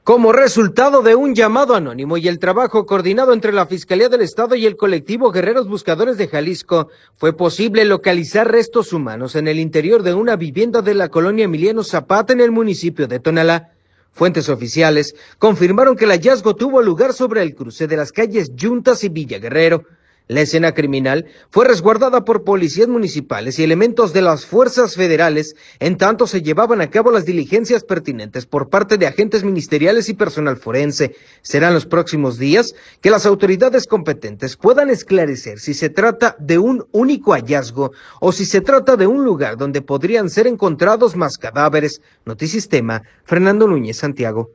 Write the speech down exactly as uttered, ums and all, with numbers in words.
Como resultado de un llamado anónimo y el trabajo coordinado entre la Fiscalía del Estado y el colectivo Guerreros Buscadores de Jalisco, fue posible localizar restos humanos en el interior de una vivienda de la colonia Emiliano Zapata en el municipio de Tonalá. Fuentes oficiales confirmaron que el hallazgo tuvo lugar sobre el cruce de las calles Yuntas y Villa Guerrero. La escena criminal fue resguardada por policías municipales y elementos de las fuerzas federales, en tanto se llevaban a cabo las diligencias pertinentes por parte de agentes ministeriales y personal forense. Serán los próximos días que las autoridades competentes puedan esclarecer si se trata de un único hallazgo o si se trata de un lugar donde podrían ser encontrados más cadáveres. Notisistema, Fernando Núñez, Santiago.